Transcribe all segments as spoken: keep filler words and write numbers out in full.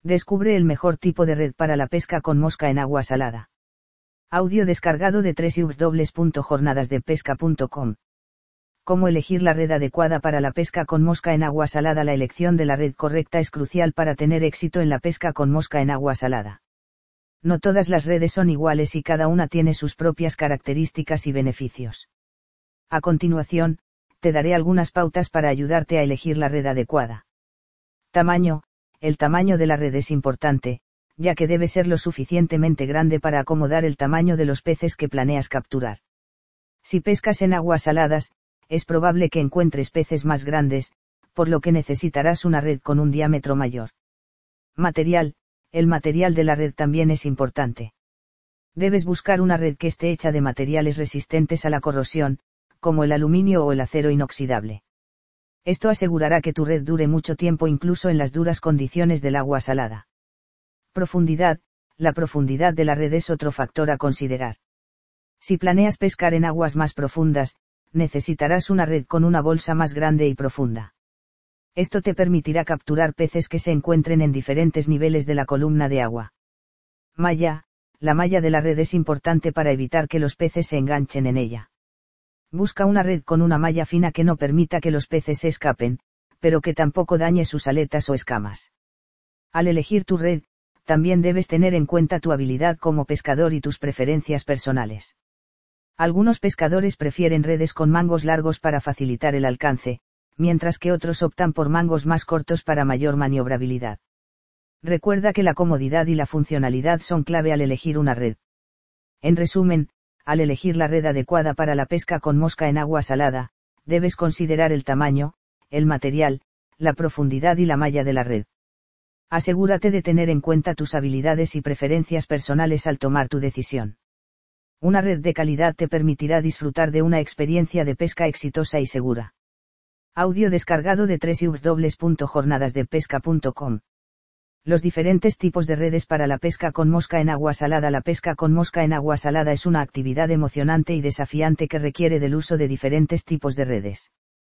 Descubre el mejor tipo de red para la pesca con mosca en agua salada. Audio descargado de doble u doble u doble u punto jornadas de pesca punto com. ¿Cómo elegir la red adecuada para la pesca con mosca en agua salada? La elección de la red correcta es crucial para tener éxito en la pesca con mosca en agua salada. No todas las redes son iguales y cada una tiene sus propias características y beneficios. A continuación, te daré algunas pautas para ayudarte a elegir la red adecuada. Tamaño. El tamaño de la red es importante, ya que debe ser lo suficientemente grande para acomodar el tamaño de los peces que planeas capturar. Si pescas en aguas saladas, es probable que encuentres peces más grandes, por lo que necesitarás una red con un diámetro mayor. Material. El material de la red también es importante. Debes buscar una red que esté hecha de materiales resistentes a la corrosión, como el aluminio o el acero inoxidable. Esto asegurará que tu red dure mucho tiempo incluso en las duras condiciones del agua salada. Profundidad. La profundidad de la red es otro factor a considerar. Si planeas pescar en aguas más profundas, necesitarás una red con una bolsa más grande y profunda. Esto te permitirá capturar peces que se encuentren en diferentes niveles de la columna de agua. Malla. La malla de la red es importante para evitar que los peces se enganchen en ella. Busca una red con una malla fina que no permita que los peces se escapen, pero que tampoco dañe sus aletas o escamas. Al elegir tu red, también debes tener en cuenta tu habilidad como pescador y tus preferencias personales. Algunos pescadores prefieren redes con mangos largos para facilitar el alcance, mientras que otros optan por mangos más cortos para mayor maniobrabilidad. Recuerda que la comodidad y la funcionalidad son clave al elegir una red. En resumen, al elegir la red adecuada para la pesca con mosca en agua salada, debes considerar el tamaño, el material, la profundidad y la malla de la red. Asegúrate de tener en cuenta tus habilidades y preferencias personales al tomar tu decisión. Una red de calidad te permitirá disfrutar de una experiencia de pesca exitosa y segura. Audio descargado de doble u doble u doble u punto jornadas de pesca punto com. Los diferentes tipos de redes para la pesca con mosca en agua salada. La pesca con mosca en agua salada es una actividad emocionante y desafiante que requiere del uso de diferentes tipos de redes.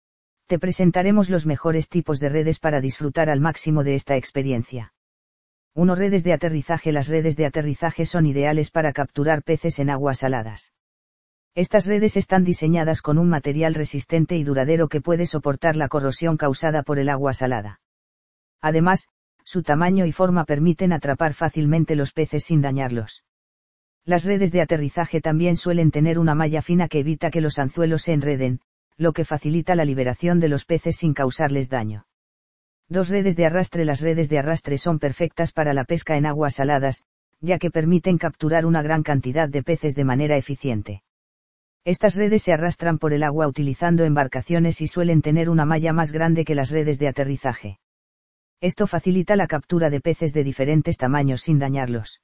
Te presentaremos los mejores tipos de redes para disfrutar al máximo de esta experiencia. uno Redes de aterrizaje. Las redes de aterrizaje son ideales para capturar peces en aguas saladas. Estas redes están diseñadas con un material resistente y duradero que puede soportar la corrosión causada por el agua salada. Además, su tamaño y forma permiten atrapar fácilmente los peces sin dañarlos. Las redes de aterrizaje también suelen tener una malla fina que evita que los anzuelos se enreden, lo que facilita la liberación de los peces sin causarles daño. Dos Redes de arrastre. Las redes de arrastre son perfectas para la pesca en aguas saladas, ya que permiten capturar una gran cantidad de peces de manera eficiente. Estas redes se arrastran por el agua utilizando embarcaciones y suelen tener una malla más grande que las redes de aterrizaje. Esto facilita la captura de peces de diferentes tamaños sin dañarlos.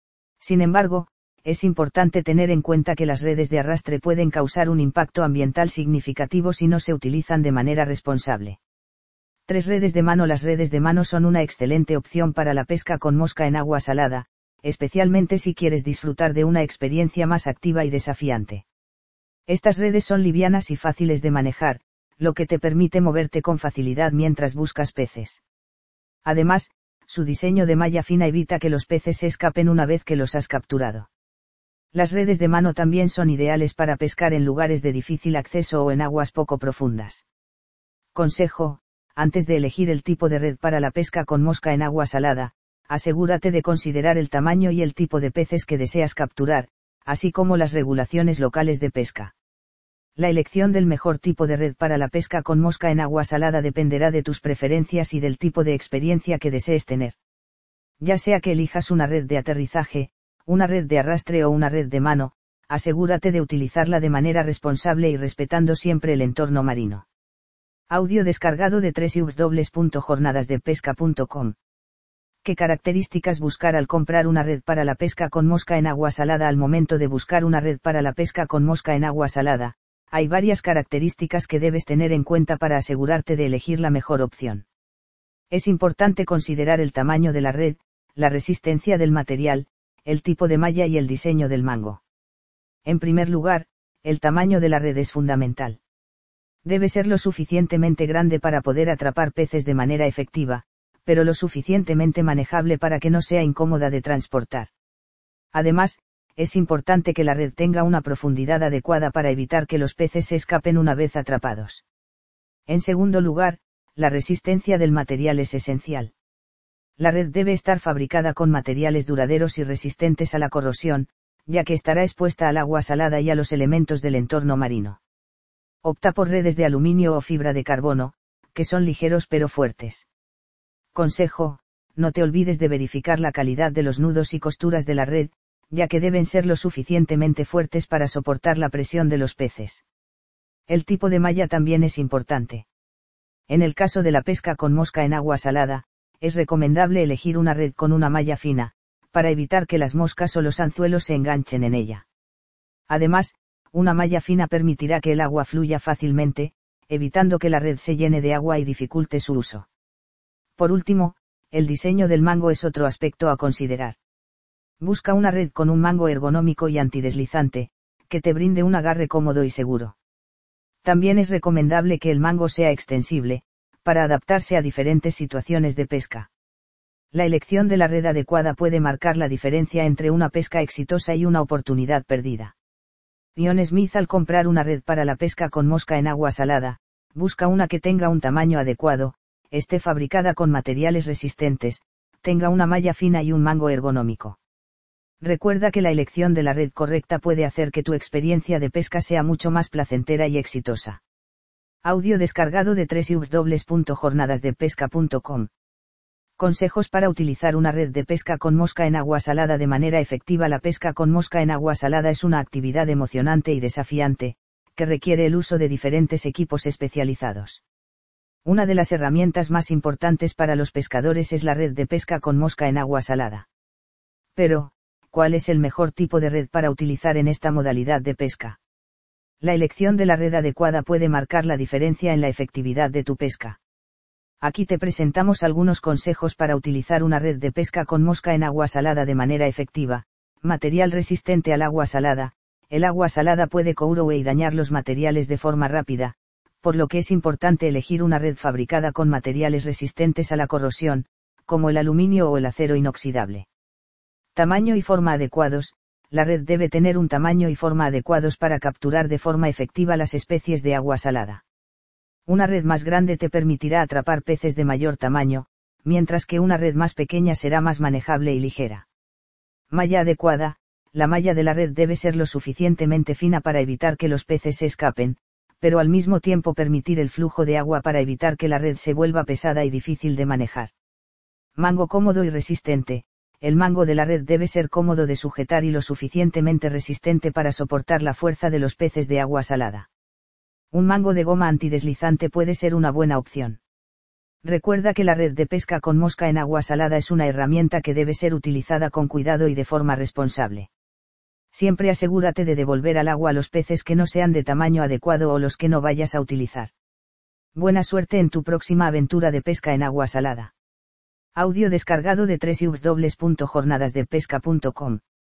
Sin embargo, es importante tener en cuenta que las redes de arrastre pueden causar un impacto ambiental significativo si no se utilizan de manera responsable. Tres Redes de mano. Las redes de mano son una excelente opción para la pesca con mosca en agua salada, especialmente si quieres disfrutar de una experiencia más activa y desafiante. Estas redes son livianas y fáciles de manejar, lo que te permite moverte con facilidad mientras buscas peces. Además, su diseño de malla fina evita que los peces se escapen una vez que los has capturado. Las redes de mano también son ideales para pescar en lugares de difícil acceso o en aguas poco profundas. Consejo: antes de elegir el tipo de red para la pesca con mosca en agua salada, asegúrate de considerar el tamaño y el tipo de peces que deseas capturar, así como las regulaciones locales de pesca. La elección del mejor tipo de red para la pesca con mosca en agua salada dependerá de tus preferencias y del tipo de experiencia que desees tener. Ya sea que elijas una red de aterrizaje, una red de arrastre o una red de mano, asegúrate de utilizarla de manera responsable y respetando siempre el entorno marino. Audio descargado de doble u doble u doble u punto jornadas de pesca punto com. ¿Qué características buscar al comprar una red para la pesca con mosca en agua salada? Al momento de buscar una red para la pesca con mosca en agua salada, hay varias características que debes tener en cuenta para asegurarte de elegir la mejor opción. Es importante considerar el tamaño de la red, la resistencia del material, el tipo de malla y el diseño del mango. En primer lugar, el tamaño de la red es fundamental. Debe ser lo suficientemente grande para poder atrapar peces de manera efectiva, pero lo suficientemente manejable para que no sea incómoda de transportar. Además, es importante que la red tenga una profundidad adecuada para evitar que los peces se escapen una vez atrapados. En segundo lugar, la resistencia del material es esencial. La red debe estar fabricada con materiales duraderos y resistentes a la corrosión, ya que estará expuesta al agua salada y a los elementos del entorno marino. Opta por redes de aluminio o fibra de carbono, que son ligeros pero fuertes. Consejo: no te olvides de verificar la calidad de los nudos y costuras de la red, ya que deben ser lo suficientemente fuertes para soportar la presión de los peces. El tipo de malla también es importante. En el caso de la pesca con mosca en agua salada, es recomendable elegir una red con una malla fina, para evitar que las moscas o los anzuelos se enganchen en ella. Además, una malla fina permitirá que el agua fluya fácilmente, evitando que la red se llene de agua y dificulte su uso. Por último, el diseño del mango es otro aspecto a considerar. Busca una red con un mango ergonómico y antideslizante, que te brinde un agarre cómodo y seguro. También es recomendable que el mango sea extensible, para adaptarse a diferentes situaciones de pesca. La elección de la red adecuada puede marcar la diferencia entre una pesca exitosa y una oportunidad perdida. Ian Smith: al comprar una red para la pesca con mosca en agua salada, busca una que tenga un tamaño adecuado, esté fabricada con materiales resistentes, tenga una malla fina y un mango ergonómico. Recuerda que la elección de la red correcta puede hacer que tu experiencia de pesca sea mucho más placentera y exitosa. Audio descargado de doble u doble u doble u punto jornadas de pesca punto com. Consejos para utilizar una red de pesca con mosca en agua salada de manera efectiva. La pesca con mosca en agua salada es una actividad emocionante y desafiante, que requiere el uso de diferentes equipos especializados. Una de las herramientas más importantes para los pescadores es la red de pesca con mosca en agua salada. Pero, ¿cuál es el mejor tipo de red para utilizar en esta modalidad de pesca? La elección de la red adecuada puede marcar la diferencia en la efectividad de tu pesca. Aquí te presentamos algunos consejos para utilizar una red de pesca con mosca en agua salada de manera efectiva. Material resistente al agua salada. El agua salada puede corroer y dañar los materiales de forma rápida, por lo que es importante elegir una red fabricada con materiales resistentes a la corrosión, como el aluminio o el acero inoxidable. Tamaño y forma adecuados. La red debe tener un tamaño y forma adecuados para capturar de forma efectiva las especies de agua salada. Una red más grande te permitirá atrapar peces de mayor tamaño, mientras que una red más pequeña será más manejable y ligera. Malla adecuada. La malla de la red debe ser lo suficientemente fina para evitar que los peces se escapen, pero al mismo tiempo permitir el flujo de agua para evitar que la red se vuelva pesada y difícil de manejar. Mango cómodo y resistente. El mango de la red debe ser cómodo de sujetar y lo suficientemente resistente para soportar la fuerza de los peces de agua salada. Un mango de goma antideslizante puede ser una buena opción. Recuerda que la red de pesca con mosca en agua salada es una herramienta que debe ser utilizada con cuidado y de forma responsable. Siempre asegúrate de devolver al agua los peces que no sean de tamaño adecuado o los que no vayas a utilizar. Buena suerte en tu próxima aventura de pesca en agua salada. Audio descargado de doble u doble u doble u punto jornadas de pesca punto com.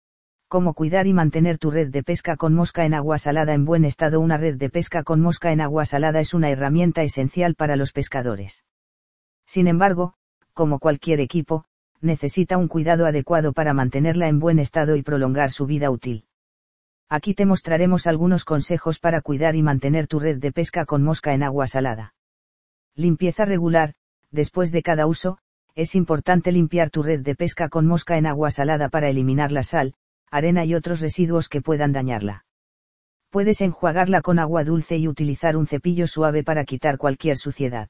Cómo cuidar y mantener tu red de pesca con mosca en agua salada en buen estado. Una red de pesca con mosca en agua salada es una herramienta esencial para los pescadores. Sin embargo, como cualquier equipo, necesita un cuidado adecuado para mantenerla en buen estado y prolongar su vida útil. Aquí te mostraremos algunos consejos para cuidar y mantener tu red de pesca con mosca en agua salada. Limpieza regular. Después de cada uso, es importante limpiar tu red de pesca con mosca en agua salada para eliminar la sal, arena y otros residuos que puedan dañarla. Puedes enjuagarla con agua dulce y utilizar un cepillo suave para quitar cualquier suciedad.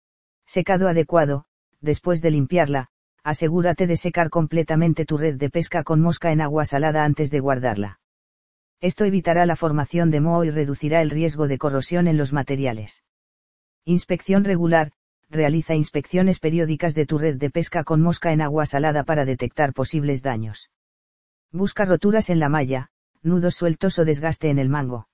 Secado adecuado. Después de limpiarla, asegúrate de secar completamente tu red de pesca con mosca en agua salada antes de guardarla. Esto evitará la formación de moho y reducirá el riesgo de corrosión en los materiales. Inspección regular. Realiza inspecciones periódicas de tu red de pesca con mosca en agua salada para detectar posibles daños. Busca roturas en la malla, nudos sueltos o desgaste en el mango.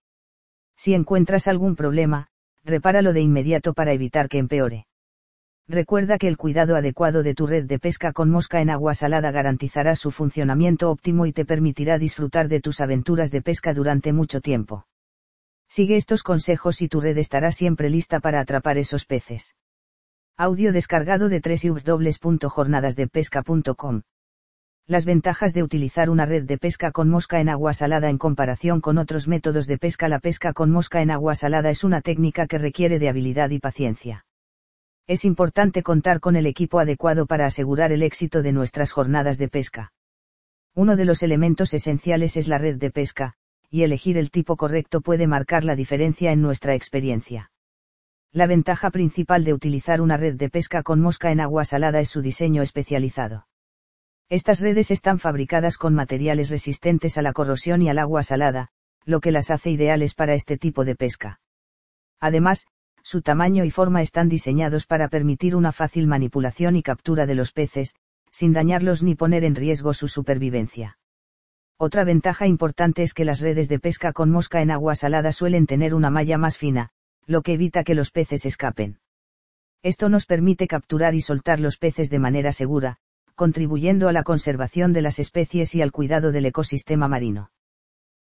Si encuentras algún problema, repáralo de inmediato para evitar que empeore. Recuerda que el cuidado adecuado de tu red de pesca con mosca en agua salada garantizará su funcionamiento óptimo y te permitirá disfrutar de tus aventuras de pesca durante mucho tiempo. Sigue estos consejos y tu red estará siempre lista para atrapar esos peces. Audio descargado de w w w punto jornadas de pesca punto com. Las ventajas de utilizar una red de pesca con mosca en agua salada en comparación con otros métodos de pesca. La pesca con mosca en agua salada es una técnica que requiere de habilidad y paciencia. Es importante contar con el equipo adecuado para asegurar el éxito de nuestras jornadas de pesca. Uno de los elementos esenciales es la red de pesca, y elegir el tipo correcto puede marcar la diferencia en nuestra experiencia. La ventaja principal de utilizar una red de pesca con mosca en agua salada es su diseño especializado. Estas redes están fabricadas con materiales resistentes a la corrosión y al agua salada, lo que las hace ideales para este tipo de pesca. Además, su tamaño y forma están diseñados para permitir una fácil manipulación y captura de los peces, sin dañarlos ni poner en riesgo su supervivencia. Otra ventaja importante es que las redes de pesca con mosca en agua salada suelen tener una malla más fina, lo que evita que los peces escapen. Esto nos permite capturar y soltar los peces de manera segura, contribuyendo a la conservación de las especies y al cuidado del ecosistema marino.